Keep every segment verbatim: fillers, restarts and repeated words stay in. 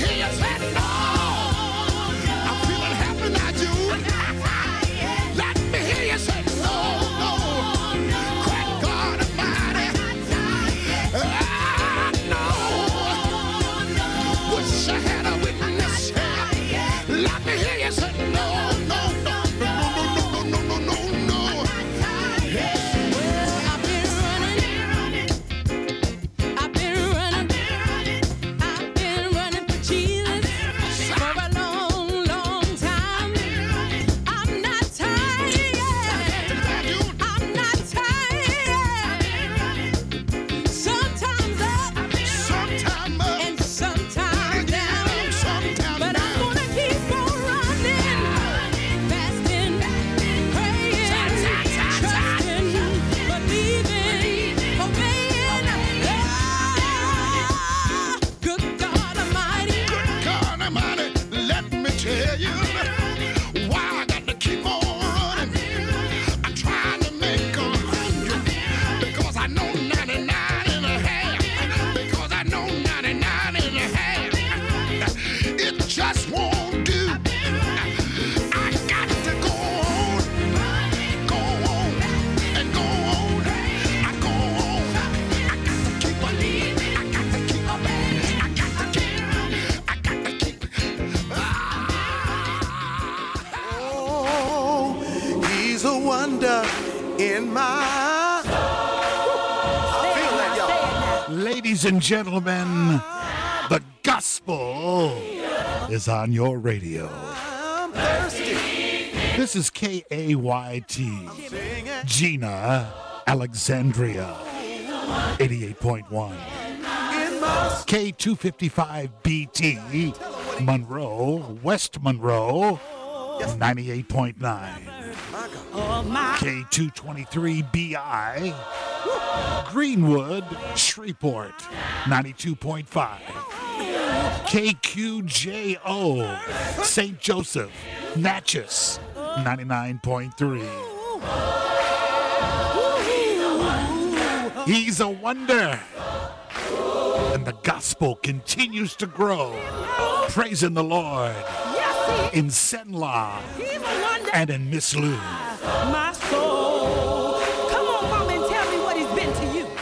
hear you say no. I'm feeling happy now, Jude. Let me hear you say no, no. Crack God Almighty. Ah, no. Wish I had a witness here. Let me hear you say no, no, no, no, no, no, no, no, no, no. Yeah. Well, I've been running. I've been running. I've been running for Jesus for a long, long time. I'm not tired. I'm not tired. Sometimes up Sometime up, and sometimes down. sometime But I'm down. gonna keep on running, fasting, praying, trusting, believing, obeying. Ah, good God Almighty. God Almighty, let me tell you why I got to keep on running. I'm trying to make a hundred because I know ninety-nine and a half. Because I know ninety-nine and a half. It just won't do. I got to go on, go on, and go on. I go on. I got to keep believing. I got to keep obeying. I got to keep. I got to keep. Oh, he's a wonder in my. Feel that, y'all. Ladies and gentlemen, the gospel is on your radio. I'm thirsty. This is K A Y T, Sing it Gina, Alexandria, eighty-eight point one. in my. K two fifty-five B T, Monroe, West Monroe, ninety-eight point nine. K two twenty-three B I, Greenwood, Shreveport, ninety-two point five. K Q J O, Saint Joseph, Natchez, ninety-nine point three. He's a wonder. And the gospel continues to grow. Praising the Lord in Senla and in Miss Lou. My soul. Come on, Mama, and tell me what he's been to you.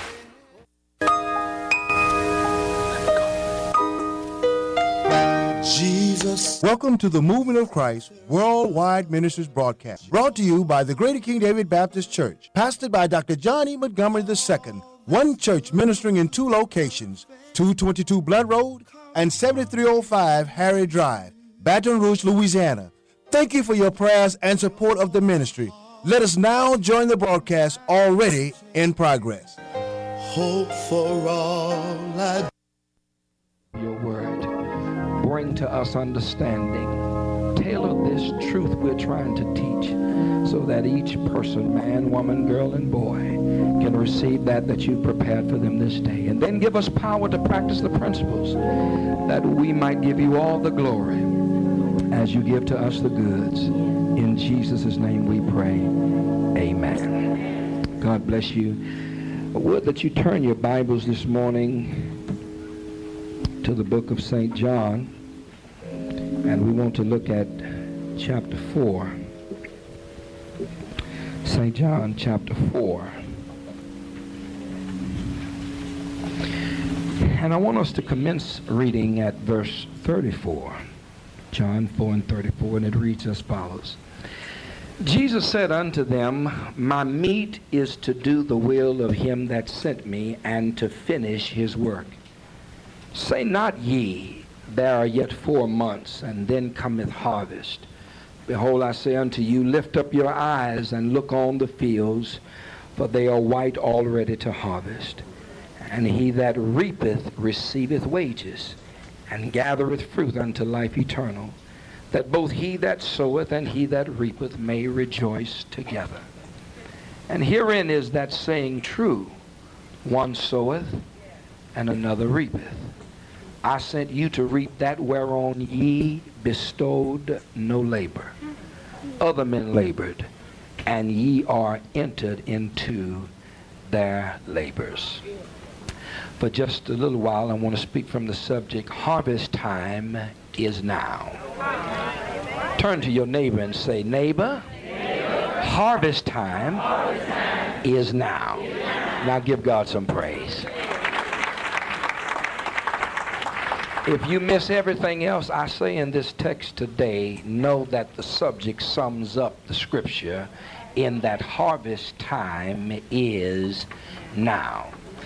Jesus. Welcome to the Movement of Christ Worldwide Ministries broadcast, brought to you by the Greater King David Baptist Church, pastored by Doctor John E. Montgomery the Second, one church ministering in two locations, two twenty-two Blood Road and seventy-three oh five Harry Drive, Baton Rouge, Louisiana. Thank you for your prayers and support of the ministry. Let us now join the broadcast already in progress. Hope for all I. Your word. Bring to us understanding. Tailor this truth we're trying to teach so that each person, man, woman, girl, and boy, can receive that that you've prepared for them this day. And then give us power to practice the principles that we might give you all the glory as you give to us the goods. In Jesus' name we pray. Amen. God bless you. I would that you turn your Bibles this morning to the book of Saint John, and we want to look at chapter four. Saint John chapter four. And I want us to commence reading at verse thirty-four. John four and thirty-four, and it reads as follows. Jesus said unto them, my meat is to do the will of him that sent me, and to finish his work. Say not ye, there are yet four months, and then cometh harvest. Behold, I say unto you, lift up your eyes and look on the fields, for they are white already to harvest. And he that reapeth receiveth wages, and gathereth fruit unto life eternal, that both he that soweth and he that reapeth may rejoice together. And herein is that saying true, one soweth and another reapeth. I sent you to reap that whereon ye bestowed no labor. Other men labored, and ye are entered into their labors. For just a little while, I want to speak from the subject, harvest time is now. Turn to your neighbor and say, neighbor, neighbor. Harvest, time harvest time is now. Is now. Now give God some praise. If you miss everything else I say in this text today, know that the subject sums up the scripture in that harvest time is now.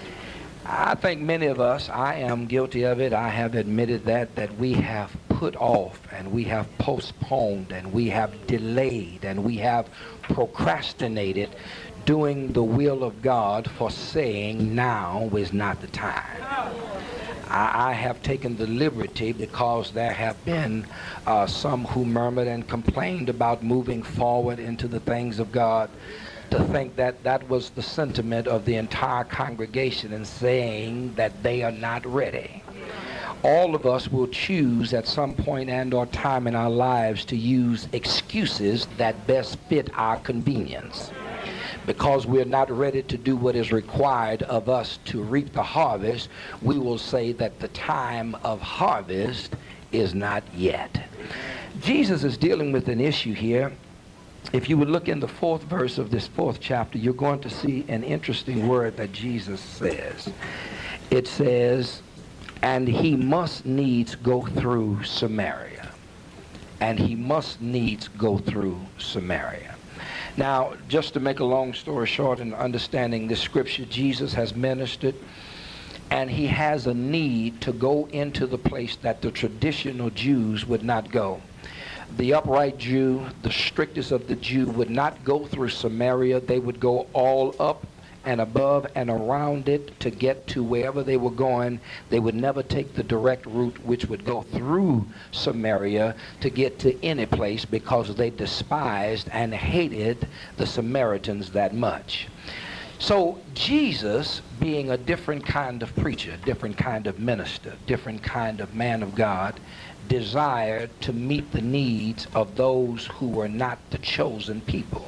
I think many of us, I am guilty of it, I have admitted that, that we have put off and we have postponed and we have delayed and we have procrastinated doing the will of God for saying now is not the time. I, I have taken the liberty, because there have been uh, some who murmured and complained about moving forward into the things of God, to think that that was the sentiment of the entire congregation and saying that they are not ready. All of us will choose at some point and or time in our lives to use excuses that best fit our convenience. Because we're not ready to do what is required of us to reap the harvest, we will say that the time of harvest is not yet. Jesus is dealing with an issue here. If you would look in the fourth verse of this fourth chapter, you're going to see an interesting word that Jesus says. It says, and he must needs go through Samaria. And he must needs go through Samaria. Now, just to make a long story short in understanding this scripture, Jesus has ministered, and he has a need to go into the place that the traditional Jews would not go. The upright Jew, the strictest of the Jew, would not go through Samaria. They would go all up and above and around it to get to wherever they were going. They would never take the direct route, which would go through Samaria to get to any place, because they despised and hated the Samaritans that much. So Jesus, being a different kind of preacher, different kind of minister, different kind of man of God, desired to meet the needs of those who were not the chosen people.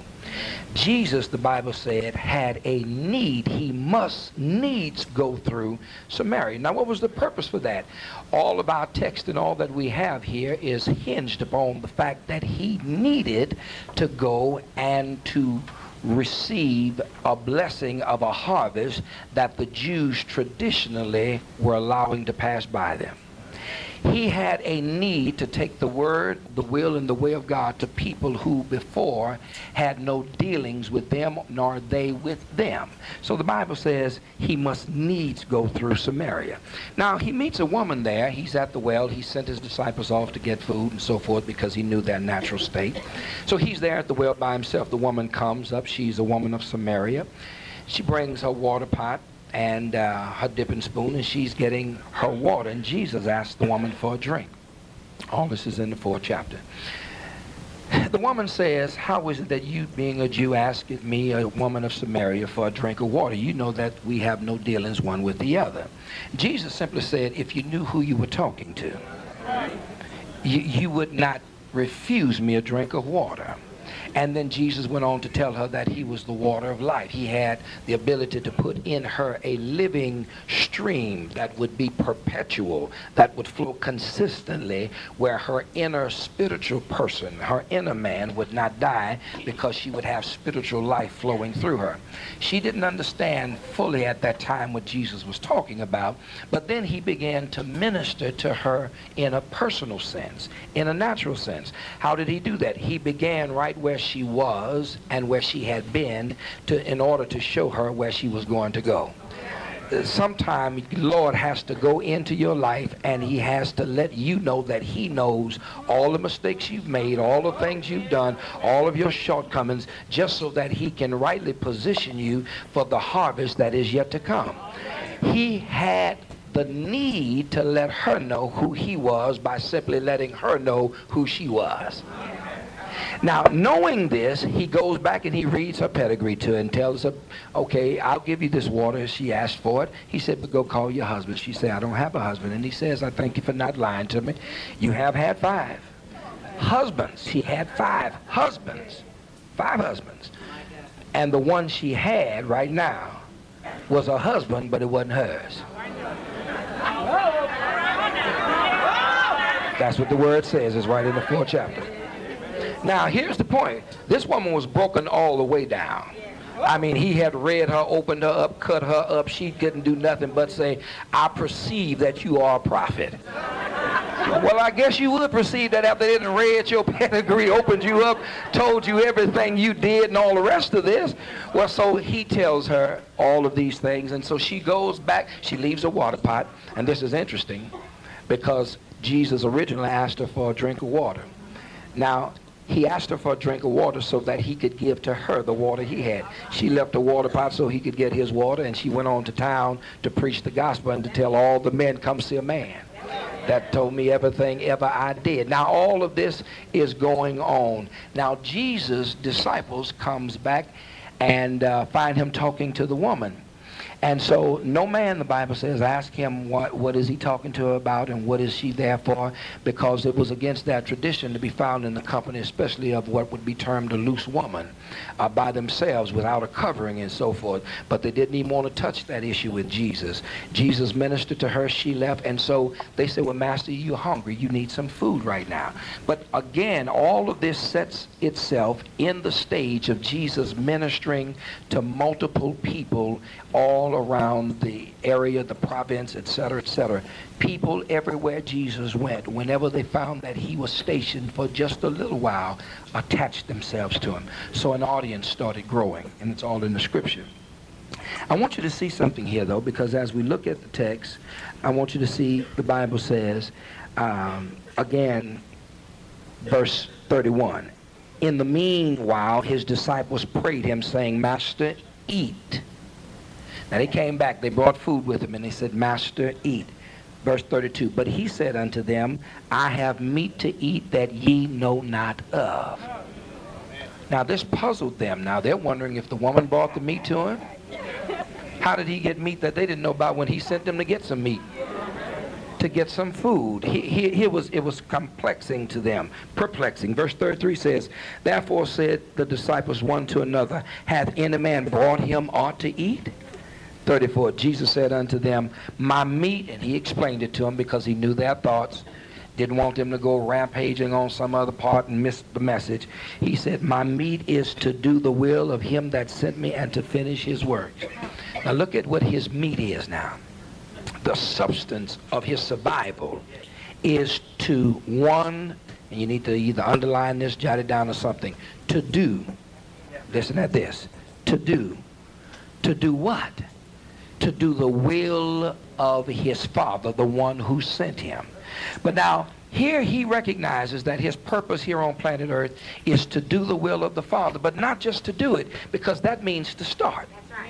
Jesus, the Bible said, had a need. He must needs go through Samaria. Now, what was the purpose for that? All of our text and all that we have here is hinged upon the fact that he needed to go and to receive a blessing of a harvest that the Jews traditionally were allowing to pass by them. He had a need to take the word, the will, and the way of God to people who before had no dealings with them, nor they with them. So the Bible says he must needs go through Samaria. Now, he meets a woman there. He's at the well. He sent his disciples off to get food and so forth because he knew their natural state. So he's there at the well by himself. The woman comes up. She's a woman of Samaria. She brings her water pot and uh, her dipping spoon, and she's getting her water. And Jesus asked the woman for a drink. All this is in the fourth chapter. The woman says, how is it that you, being a Jew, asked me, a woman of Samaria, for a drink of water? You know that we have no dealings one with the other. Jesus simply said, if you knew who you were talking to, you, you would not refuse me a drink of water. And then Jesus went on to tell her that he was the water of life. He had the ability to put in her a living stream that would be perpetual, that would flow consistently, where her inner spiritual person, her inner man, would not die, because she would have spiritual life flowing through her. She didn't understand fully at that time what Jesus was talking about, but then he began to minister to her in a personal sense, in a natural sense. How did he do that? He began right where she was and where she had been, to in order to show her where she was going to go. Sometimes the Lord has to go into your life, and he has to let you know that he knows all the mistakes you've made, all the things you've done, all of your shortcomings, just so that he can rightly position you for the harvest that is yet to come. He had the need to let her know who he was by simply letting her know who she was. Now, knowing this, he goes back and he reads her pedigree to her and tells her, okay, I'll give you this water. She asked for it. He said, but go call your husband. She said, I don't have a husband. And he says, I thank you for not lying to me. You have had five husbands. She had five husbands. Five husbands. And the one she had right now was her husband, but it wasn't hers. That's what the word says. It's right in the fourth chapter. Now, here's the point. This woman was broken all the way down. I mean, he had read her, opened her up, cut her up. She couldn't do nothing but say, I perceive that you are a prophet. Well, I guess you would perceive that after they done read your pedigree, opened you up, told you everything you did and all the rest of this. Well, so he tells her all of these things, and so she goes back. She leaves a water pot, and this is interesting because Jesus originally asked her for a drink of water. Now, he asked her for a drink of water so that he could give to her the water he had. She left the water pot so he could get his water, and she went on to town to preach the gospel and to tell all the men, come see a man that told me everything ever I did. Now, all of this is going on. Now, Jesus' disciples comes back and uh, find him talking to the woman. And so no man, the Bible says, ask him what, what is he talking to her about and what is she there for, because it was against that tradition to be found in the company, especially of what would be termed a loose woman, uh, by themselves without a covering and so forth. But they didn't even want to touch that issue with Jesus. Jesus ministered to her, she left, and so they said, well, Master, you're hungry, you need some food right now. But again, all of this sets itself in the stage of Jesus ministering to multiple people all around the area, the province, et cetera, et cetera. People everywhere Jesus went, whenever they found that he was stationed for just a little while, attached themselves to him. So an audience started growing, and it's all in the scripture. I want you to see something here, though, because as we look at the text, I want you to see the Bible says, um, again, verse thirty-one, in the meanwhile, his disciples prayed him, saying, Master, eat. Now they came back, they brought food with them, and they said, Master, eat. Verse thirty-two, but he said unto them, I have meat to eat that ye know not of. Now this puzzled them. Now they're wondering if the woman brought the meat to him. How did he get meat that they didn't know about when he sent them to get some meat? To get some food. He, he, he was, it was complexing to them, perplexing. Verse thirty-three says, therefore said the disciples one to another, hath any man brought him aught to eat? thirty-four, Jesus said unto them, my meat, and he explained it to them because he knew their thoughts, didn't want them to go rampaging on some other part and miss the message. He said, my meat is to do the will of him that sent me and to finish his work. Now look at what his meat is now. The substance of his survival is to, one, and you need to either underline this, jot it down or something, to do, listen at this, to do, to do what? To do the will of his Father, the one who sent him. But now, here he recognizes that his purpose here on planet Earth is to do the will of the Father, but not just to do it, because that means to start.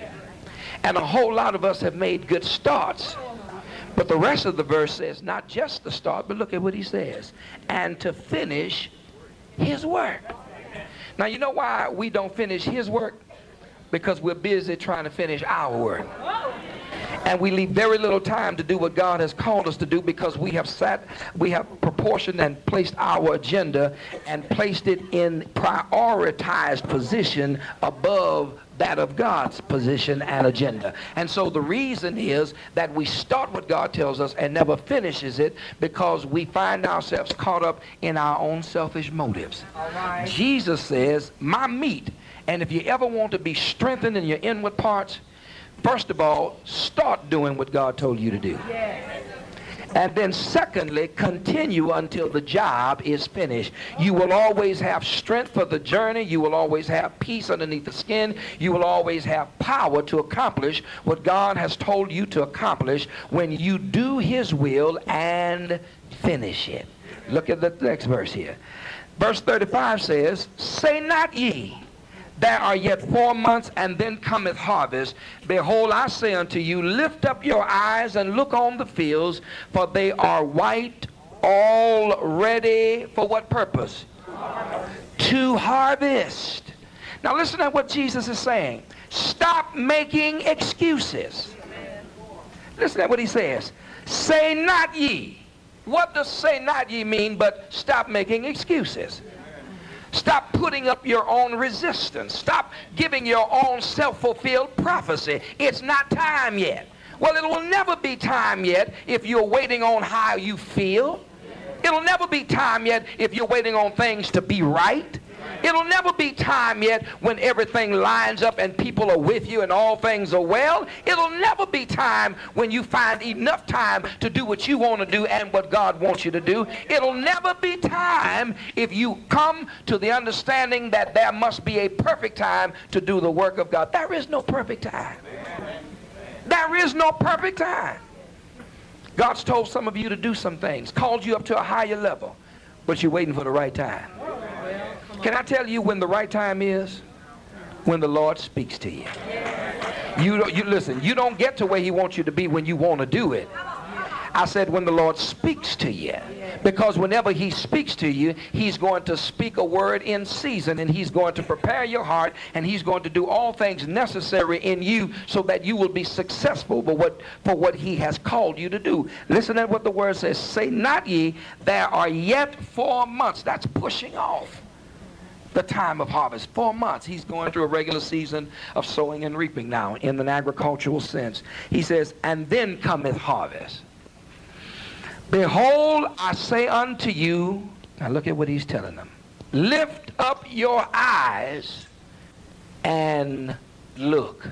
And a whole lot of us have made good starts. But the rest of the verse says not just the start, but look at what he says, and to finish his work. Now, you know why we don't finish his work? Because we're busy trying to finish our work. And we leave very little time to do what God has called us to do because we have sat, we have proportioned and placed our agenda and placed it in prioritized position above that of God's position and agenda. And so the reason is that we start what God tells us and never finishes it because we find ourselves caught up in our own selfish motives. All right. Jesus says, my meat. And if you ever want to be strengthened in your inward parts, first of all, start doing what God told you to do. Yes. And then secondly, continue until the job is finished. You will always have strength for the journey. You will always have peace underneath the skin. You will always have power to accomplish what God has told you to accomplish when you do his will and finish it. Look at the next verse here. Verse thirty-five says, say not ye, there are yet four months, and then cometh harvest. Behold, I say unto you, lift up your eyes and look on the fields, for they are white already. For what purpose? To harvest. Now listen to what Jesus is saying. Stop making excuses. Listen to what he says. Say not ye. What does say not ye mean but stop making excuses? Stop putting up your own resistance. Stop giving your own self-fulfilled prophecy. It's not time yet. Well, it will never be time yet if you're waiting on how you feel. It'll never be time yet if you're waiting on things to be right. It'll never be time yet when everything lines up and people are with you and all things are well. It'll never be time when you find enough time to do what you want to do and what God wants you to do. It'll never be time if you come to the understanding that there must be a perfect time to do the work of God. There is no perfect time. There is no perfect time. God's told some of you to do some things, called you up to a higher level, but you're waiting for the right time. Can I tell you when the right time is? When the Lord speaks to you. You, don't, you listen, you don't get to where he wants you to be when you want to do it. I said when the Lord speaks to you. Because whenever he speaks to you, he's going to speak a word in season, and he's going to prepare your heart, and he's going to do all things necessary in you so that you will be successful for what, for what he has called you to do. Listen to what the word says. Say not ye, there are yet four months. That's pushing off the time of harvest. Four months. He's going through a regular season of sowing and reaping now in an agricultural sense. He says, and then cometh harvest. Behold, I say unto you, now look at what he's telling them. Lift up your eyes and look.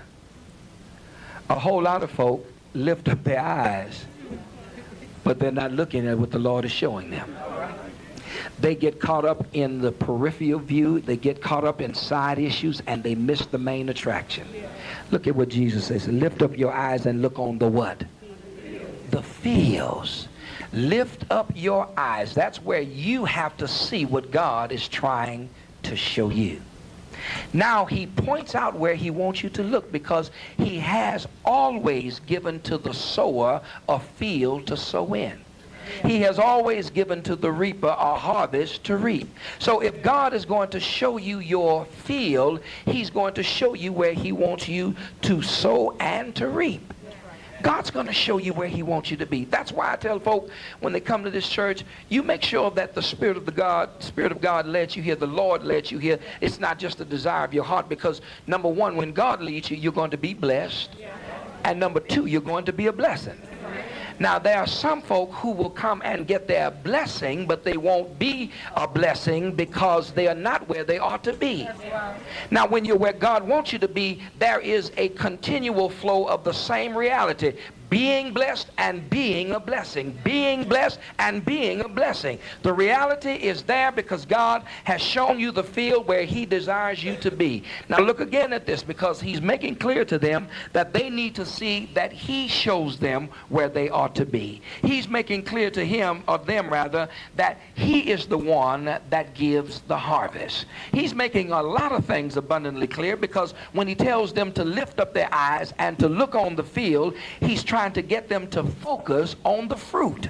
A whole lot of folk lift up their eyes, but they're not looking at what the Lord is showing them. They get caught up in the peripheral view, they get caught up in side issues, and they miss the main attraction. Look at what Jesus says. Lift up your eyes and look on the what? The fields. Lift up your eyes. That's where you have to see what God is trying to show you. Now he points out where he wants you to look, because he has always given to the sower a field to sow in. He has always given to the reaper a harvest to reap. So if God is going to show you your field, he's going to show you where he wants you to sow and to reap. God's going to show you where he wants you to be. That's why I tell folk when they come to this church, you make sure that the Spirit of the God, Spirit of God lets you here, the Lord lets you here. It's not just the desire of your heart, because number one, when God leads you, you're going to be blessed. And number two, you're going to be a blessing. Now, there are some folk who will come and get their blessing, but they won't be a blessing because they are not where they ought to be. Now, when you're where God wants you to be, there is a continual flow of the same reality. Being blessed and being a blessing. Being blessed and being a blessing. The reality is there because God has shown you the field where he desires you to be. Now look again at this, because he's making clear to them that they need to see that he shows them where they ought to be. He's making clear to him, or them rather, that he is the one that gives the harvest. He's making a lot of things abundantly clear, because when he tells them to lift up their eyes and to look on the field, he's trying to get them to focus on the fruit.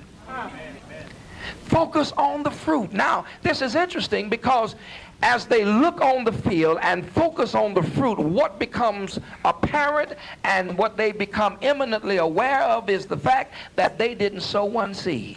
Focus on the fruit. Now, this is interesting, because as they look on the field and focus on the fruit, what becomes apparent and what they become eminently aware of is the fact that they didn't sow one seed.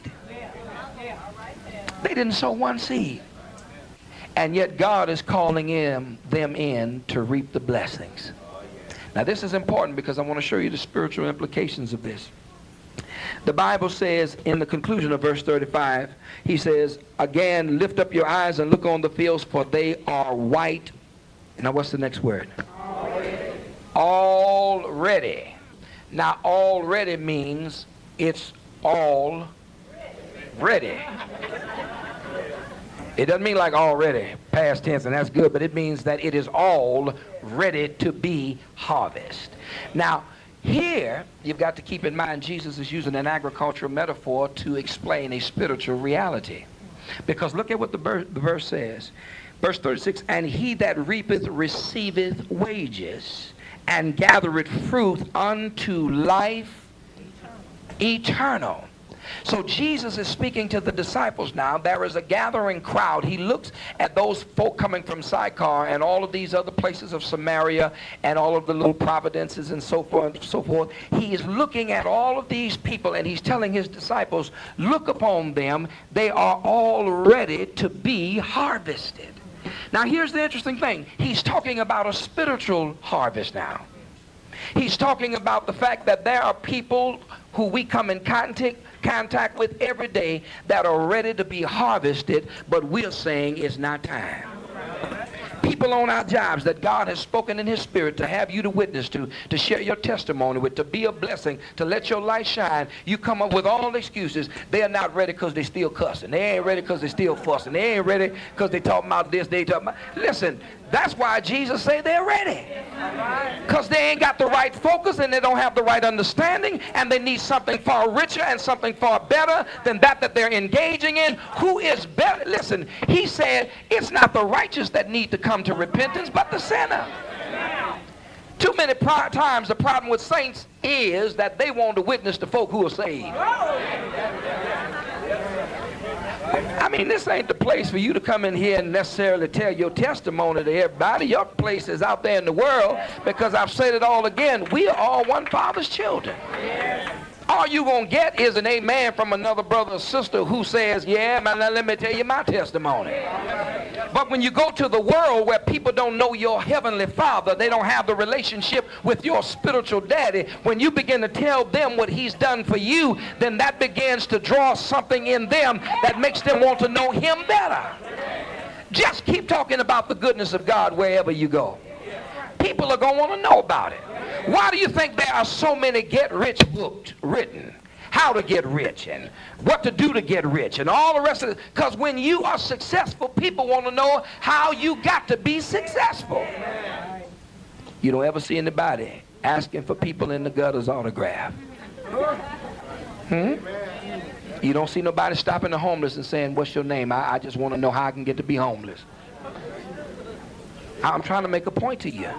They didn't sow one seed. And yet God is calling in, them in to reap the blessings. Now this is important, because I want to show you the spiritual implications of this. The Bible says in the conclusion of verse thirty-five, he says, again, lift up your eyes and look on the fields, for they are white. Now what's the next word? Already. Already. Now already means it's all ready. It doesn't mean like already, past tense, and that's good, but it means that it is all ready to be harvest. Now, here, you've got to keep in mind, Jesus is using an agricultural metaphor to explain a spiritual reality. Because look at what the, ver the verse says. Verse thirty-six, and he that reapeth receiveth wages, and gathereth fruit unto life eternal. So Jesus is speaking to the disciples now. There is a gathering crowd. He looks at those folk coming from Sychar and all of these other places of Samaria and all of the little providences and so forth and so forth. He is looking at all of these people, and he's telling his disciples, look upon them. They are all ready to be harvested. Now here's the interesting thing. He's talking about a spiritual harvest now. He's talking about the fact that there are people who we come in contact contact with every day that are ready to be harvested, but we're saying it's not time. People on our jobs that God has spoken in his spirit to have you to witness to, to share your testimony with, to be a blessing, to let your light shine. You come up with all the excuses. They're not ready because they still cussing. They ain't ready because they still fussing. They ain't ready because they talking about this, they talking about... Listen, that's why Jesus say they're ready. Because they ain't got the right focus and they don't have the right understanding, and they need something far richer and something far better than that that they're engaging in. Who is better? Listen, he said it's not the righteous that need to come to repentance, but the sinner. Too many pro- times the problem with saints is that they want to witness to folk who are saved. I mean, this ain't the place for you to come in here and necessarily tell your testimony to everybody. Your place is out there in the world, because I've said it all again, we are all one Father's children. All you gonna get is an amen from another brother or sister who says, yeah, man, now let me tell you my testimony. But when you go to the world where people don't know your heavenly Father, they don't have the relationship with your spiritual daddy, when you begin to tell them what he's done for you, then that begins to draw something in them that makes them want to know him better. Just keep talking about the goodness of God wherever you go. People are gonna want to know about it. Why do you think there are so many get-rich books written? How to get rich and what to do to get rich and all the rest of it. Because when you are successful, people want to know how you got to be successful. You don't ever see anybody asking for people in the gutter's autograph. Hmm? You don't see nobody stopping the homeless and saying, what's your name? I, I just want to know how I can get to be homeless. I'm trying to make a point to you.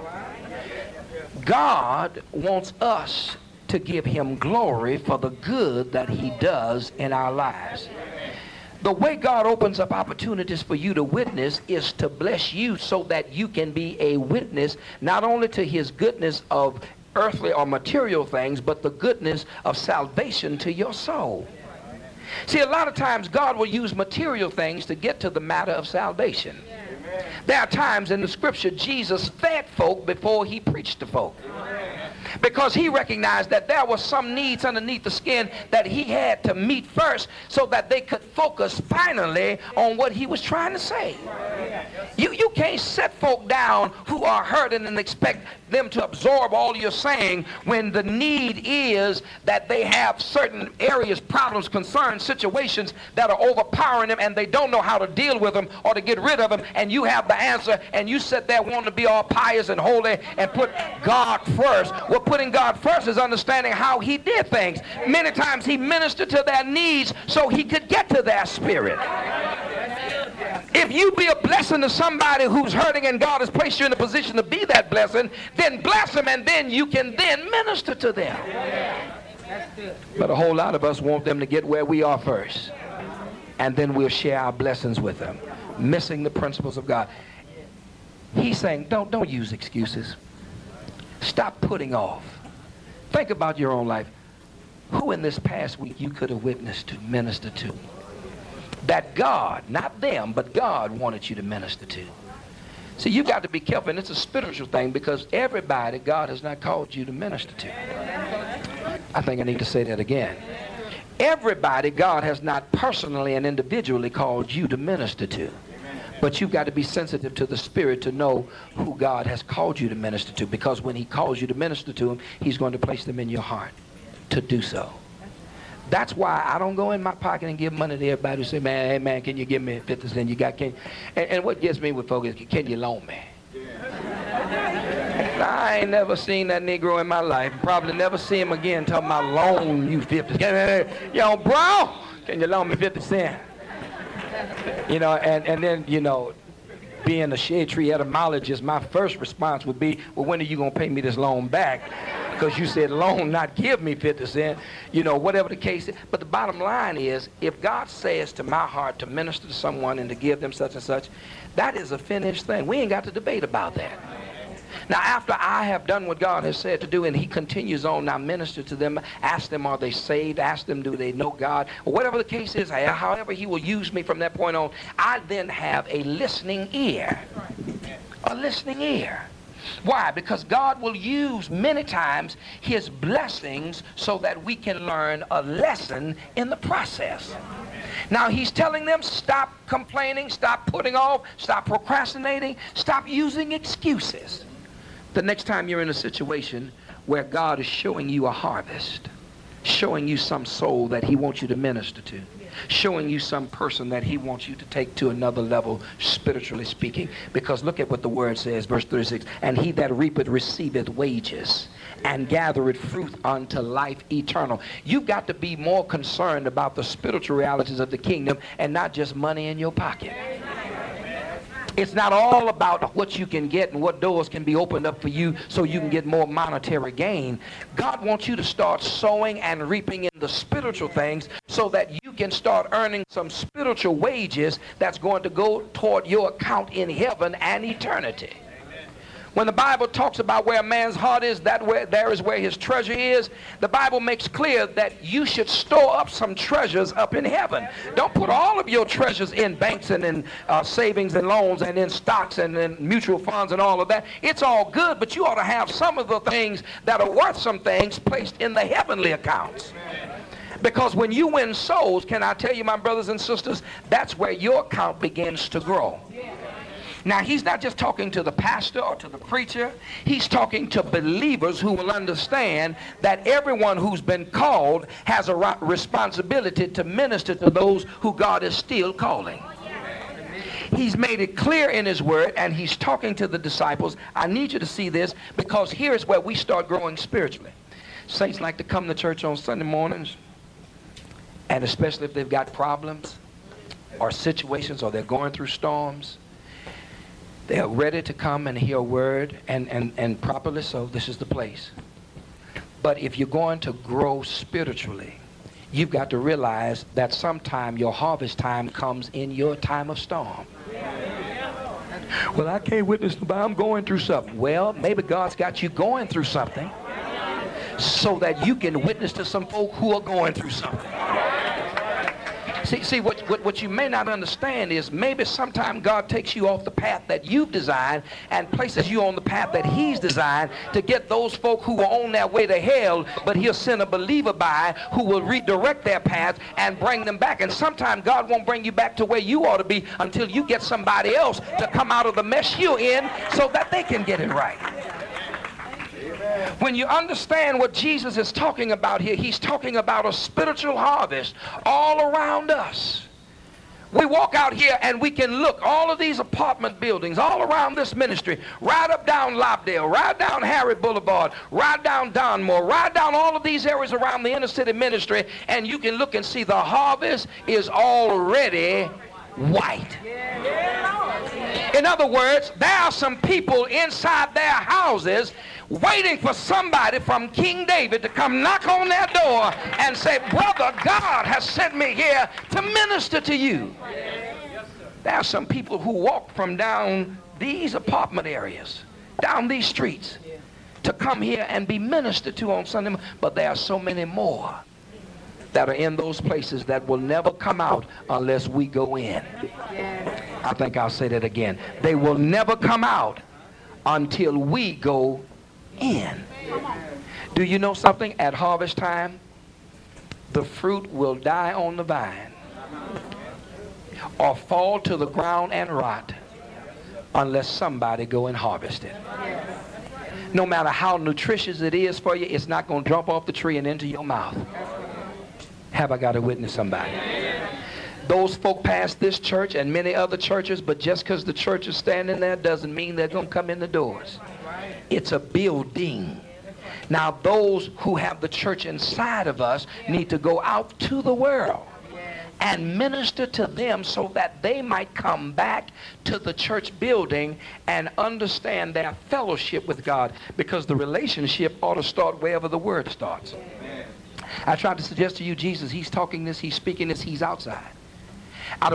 God wants us to give him glory for the good that he does in our lives. The way God opens up opportunities for you to witness is to bless you so that you can be a witness not only to his goodness of earthly or material things, but the goodness of salvation to your soul. See, a lot of times God will use material things to get to the matter of salvation. There are times in the scripture Jesus fed folk before he preached to folk, because he recognized that there were some needs underneath the skin that he had to meet first so that they could focus finally on what he was trying to say. You, you can't set folk down who are hurting and expect them to absorb all you're saying when the need is that they have certain areas, problems, concerns, situations that are overpowering them and they don't know how to deal with them or to get rid of them, and you have the answer and you sit there wanting to be all pious and holy and put God first. Well, putting God first is understanding how he did things. Many times he ministered to their needs so he could get to their spirit. If you be a blessing to somebody who's hurting and God has placed you in a position to be that blessing, then bless them and then you can then minister to them. But a whole lot of us want them to get where we are first, and then we'll share our blessings with them, missing the principles of God. He's saying, don't, don't use excuses. Stop putting off. Think about your own life. Who in this past week you could have witnessed to, ministered to, that God, not them, but God wanted you to minister to? See, you've got to be careful, and it's a spiritual thing, because everybody God has not called you to minister to. I think I need to say that again. Everybody God has not personally and individually called you to minister to. But you've got to be sensitive to the Spirit to know who God has called you to minister to, because when he calls you to minister to him, he's going to place them in your heart to do so. That's why I don't go in my pocket and give money to everybody who say, man, hey man, can you give me fifty cents? You got, can, and, and what gets me with folks is, can you loan me? I ain't never seen that Negro in my life. Probably never see him again talking about loan you fifty cents. Yo, bro, can you loan me fifty cents? You know, and, and then, you know, being a shade tree etymologist, my first response would be, well, when are you going to pay me this loan back? Because you said loan, not give me fifty cents, you know, whatever the case is. But the bottom line is, if God says to my heart to minister to someone and to give them such and such, that is a finished thing. We ain't got to debate about that. Now, after I have done what God has said to do, and he continues on, now minister to them, ask them, are they saved? Ask them, do they know God? Or whatever the case is, however he will use me from that point on, I then have a listening ear. A listening ear. Why? Because God will use many times his blessings so that we can learn a lesson in the process. Now he's telling them, stop complaining, stop putting off, stop procrastinating, stop using excuses. The next time you're in a situation where God is showing you a harvest, showing you some soul that he wants you to minister to, showing you some person that he wants you to take to another level, spiritually speaking. Because look at what the word says, verse thirty-six, and he that reapeth receiveth wages, and gathereth fruit unto life eternal. You've got to be more concerned about the spiritual realities of the kingdom and not just money in your pocket. It's not all about what you can get and what doors can be opened up for you so you can get more monetary gain. God wants you to start sowing and reaping in the spiritual things so that you can start earning some spiritual wages that's going to go toward your account in heaven and eternity. When the Bible talks about where a man's heart is, that where there is where his treasure is, the Bible makes clear that you should store up some treasures up in heaven. Don't put all of your treasures in banks and in uh, savings and loans and in stocks and in mutual funds and all of that. It's all good, but you ought to have some of the things that are worth some things placed in the heavenly accounts. Because when you win souls, can I tell you, my brothers and sisters, that's where your account begins to grow. Now, he's not just talking to the pastor or to the preacher. He's talking to believers who will understand that everyone who's been called has a responsibility to minister to those who God is still calling. He's made it clear in his word, and he's talking to the disciples. I need you to see this, because here's where we start growing spiritually. Saints like to come to church on Sunday mornings, and especially if they've got problems or situations or they're going through storms. They are ready to come and hear a word, and, and, and properly so, this is the place. But if you're going to grow spiritually, you've got to realize that sometime your harvest time comes in your time of storm. Well, I can't witness, but I'm going through something. Well, maybe God's got you going through something so that you can witness to some folk who are going through something. See, see what, what, what you may not understand is maybe sometime God takes you off the path that you've designed and places you on the path that he's designed to get those folk who are on their way to hell, but he'll send a believer by who will redirect their path and bring them back. And sometime God won't bring you back to where you ought to be until you get somebody else to come out of the mess you're in so that they can get it right. When you understand what Jesus is talking about here, he's talking about a spiritual harvest all around us. We walk out here and we can look all of these apartment buildings all around this ministry, right up down Lobdell, right down Harry Boulevard, right down Donmore, right down all of these areas around the inner city ministry, and you can look and see the harvest is already white. In other words, there are some people inside their houses waiting for somebody from King David to come knock on their door and say, brother, God has sent me here to minister to you. There are some people who walk from down these apartment areas, down these streets, to come here and be ministered to on Sunday morning, but there are so many more that are in those places that will never come out unless we go in. I think I'll say that again. They will never come out until we go in. Do you know something? At harvest time, the fruit will die on the vine or fall to the ground and rot unless somebody go and harvest it. No matter how nutritious it is for you, it's not going to drop off the tree and into your mouth. Have I got to witness somebody? Those folk pass this church and many other churches, but just because the church is standing there doesn't mean they're going to come in the doors. It's a building. Now those who have the church inside of us need to go out to the world and minister to them so that they might come back to the church building and understand their fellowship with God, because the relationship ought to start wherever the word starts. I tried to suggest to you, Jesus, he's talking this, he's speaking this, he's outside. Out of